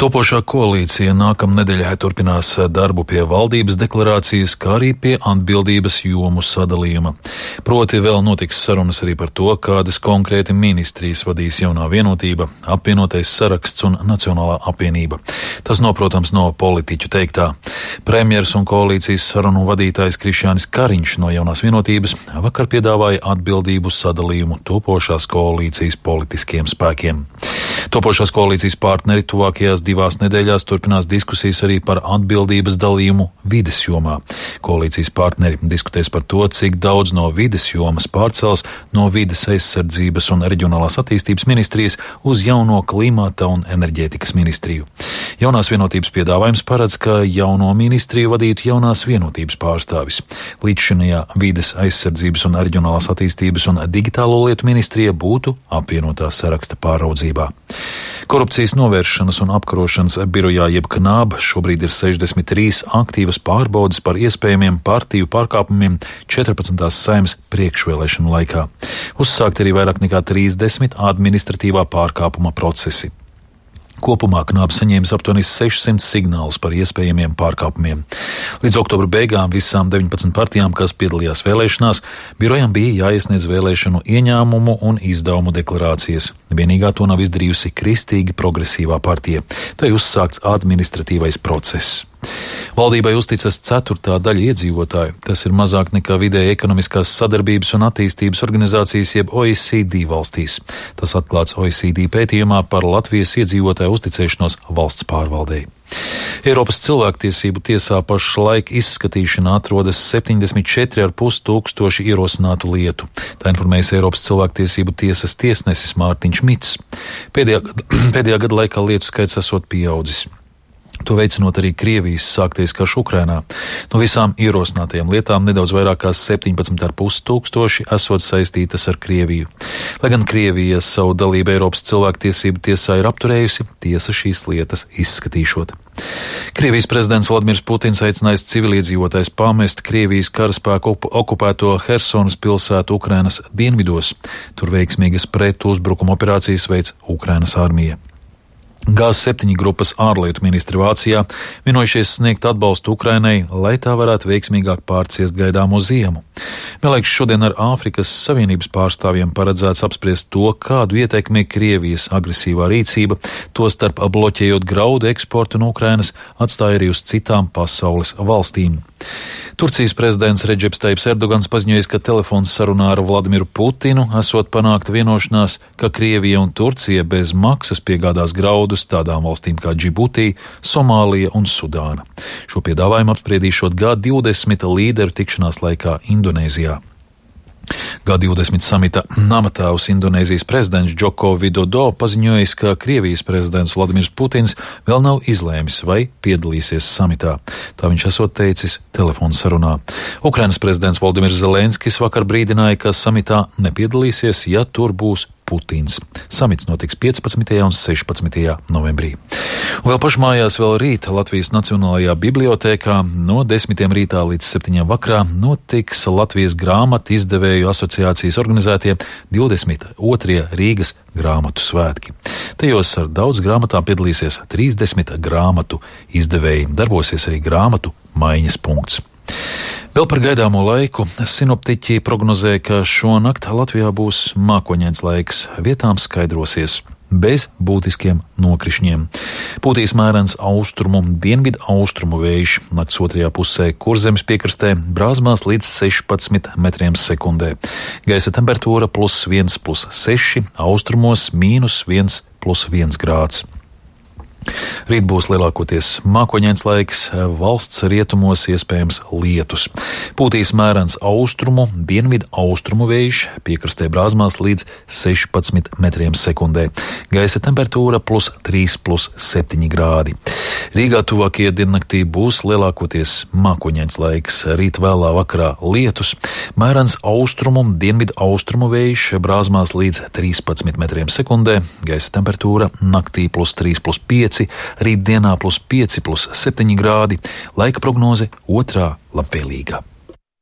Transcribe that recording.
Topošā koalīcija nākamnedēļ turpinās darbu pie valdības deklarācijas, kā arī pie atbildības jomu sadalījuma. Proti vēl notiks sarunas arī par to, kādas konkrēti ministrijas vadīs jaunā vienotība, apvienotais saraksts un Nacionālā apvienība. Tas noprotams no politiķu teiktā. Premjers un koalīcijas sarunu vadītājs Krišjānis Kariņš no jaunās vienotības vakar piedāvāja atbildību sadalījumu topošās koalīcijas politiskiem spēkiem. Topošās koalīcijas partneri tuvākajās 2 nedēļās turpinās diskusijas arī par atbildības dalījumu vides jomā. Koalīcijas partneri diskutēs par to, cik daudz no vides jomas pārcels no vides aizsardzības un reģionālās attīstības ministrijas uz jauno klimata un enerģētikas ministriju. Jaunās vienotības piedāvājums paredz, ka jauno ministriju vadītu jaunās vienotības pārstāvis. Līdzšinējā vides aizsardzības un reģionālās attīstības un digitālo lietu ministrija būtu apvienotā saraksta pāraudzībā. Korupcijas novēršanas un apkarošanas birojā jeb KNAB šobrīd ir 63 aktīvas pārbaudes par iespējamiem partiju pārkāpumiem 14. Saeimas priekšvēlēšanu laikā. Uzsākt arī vairāk nekā 30 administratīvā pārkāpuma procesi. Kopumā KNAB saņēmis aptuveni 600 signālus par iespējamiem pārkāpumiem. Līdz oktobra beigām visām 19 partijām, kas piedalījās vēlēšanās, birojam bija jāiesniedz vēlēšanu ieņēmumu un izdevumu deklarācijas. Vienīgā to nav izdarījusi Kristīgi progresīvā partija. Tai uzsākts administratīvais process. Valdībai uzticas 4. daļa iedzīvotāju. Tas ir mazāk nekā vidēji ekonomiskās sadarbības un attīstības organizācijas jeb OECD valstīs. Tas atklāts OECD pētījumā par Latvijas iedzīvotāju uzticēšanos valsts pārvaldei. Eiropas cilvēktiesību tiesā pašlaik izskatīšanā atrodas 74,5 tūkstoši ierosinātu lietu. Tā informējas Eiropas cilvēktiesību tiesas tiesnesis Mārtiņš Mits. Pēdējā gada laikā lietu skaits esot pieaudzis. To veicinot arī Krievijas sāktais karš Ukrainā. No visām ierosinātajām lietām nedaudz vairāk kā 17,5 tūkstoši esot saistītas ar Krieviju. Lai gan Krievija savu dalību Eiropas cilvēktiesību tiesā ir apturējusi, tiesa šīs lietas izskatīšot. Krievijas prezidents Vladimirs Putins aicinājis civiliedzīvotājs pamest Krievijas karaspēku okupēto Hersonas pilsētu Ukrainas dienvidos. Tur veiksmīgas pretuzbrukuma operācijas veids Ukrainas armija. G7 grupas ārlietu ministri Vācijā vienojušies sniegt atbalstu Ukrainai, lai tā varētu veiksmīgāk pārciest gaidāmo ziemu. Vienlaikus šodien ar Āfrikas Savienības pārstāvjiem paredzēts apspriest to, kādu ietekmi Krievijas agresīvā rīcība, tostarp bloķējot graudu eksportu no Ukrainas, atstāja arī uz citām pasaules valstīm. Turcijas prezidents Redžeps Tajibs Erdogans paziņojis, ka telefons sarunā ar Vladimiru Putinu esot panākta vienošanās, ka Krievija un Turcija bez maksas piegādās graudus tādām valstīm kā Džibutī, Somālija un Sudāna. Šo piedāvājumu apspriedīšot G20 līderu tikšanās laikā Indonēzijā. G20 samita namatāvs Indonēzijas prezidents Džoko Vidodo paziņojis, ka Krievijas prezidents Vladimirs Putins vēl nav izlēmis, vai piedalīsies samitā. Tā viņš esot teicis telefonu sarunā. Ukrainas prezidents Volodimirs Zelenskis vakar brīdināja, ka samitā nepiedalīsies, ja tur būs Putins. Samits notiks 15. un 16. novembrī. Un vēl pašmājās vēl rīt Latvijas Nacionālajā bibliotēkā no 10. rītā līdz 7. vakarā notiks Latvijas grāmatu izdevēju asociācijas organizētie 22. Rīgas grāmatu svētki. Tajos ar daudz grāmatām piedalīsies 30 grāmatu izdevēji. Darbosies arī grāmatu maiņas punkts. Vēl par gaidāmo laiku sinoptiķi prognozē, ka šonakt Latvijā būs mākoņains laiks, vietām skaidrosies, bez būtiskiem nokrišņiem. Pūtīs mērens austrumu, dienvidu austrumu vējš, nakts otrajā pusē Kurzemes piekrastē brāzmās līdz 16 metriem sekundē. Gaisa temperatūra +1, +6, austrumos -1, +1 grāds. Rīt būs lielākoties mākoņains laiks, valsts rietumos iespējams lietus. Pūtīs mērens austrumu, dienvidu austrumu vējš, piekrastē brāzmās līdz 16 metriem sekundē. Gaisa temperatūra +3, +7 grādi. Rīgā tuvākajā diennaktī būs lielākoties mākoņains laiks, rīt vēlā vakarā lietus, mērens austrumu, dienvidu austrumu vējš, brāzmās līdz 13 metriem sekundē. Gaisa temperatūra naktī +3, +5. Rītdienā +5, +7 grādi. Laika prognoze otrā labvēlīga.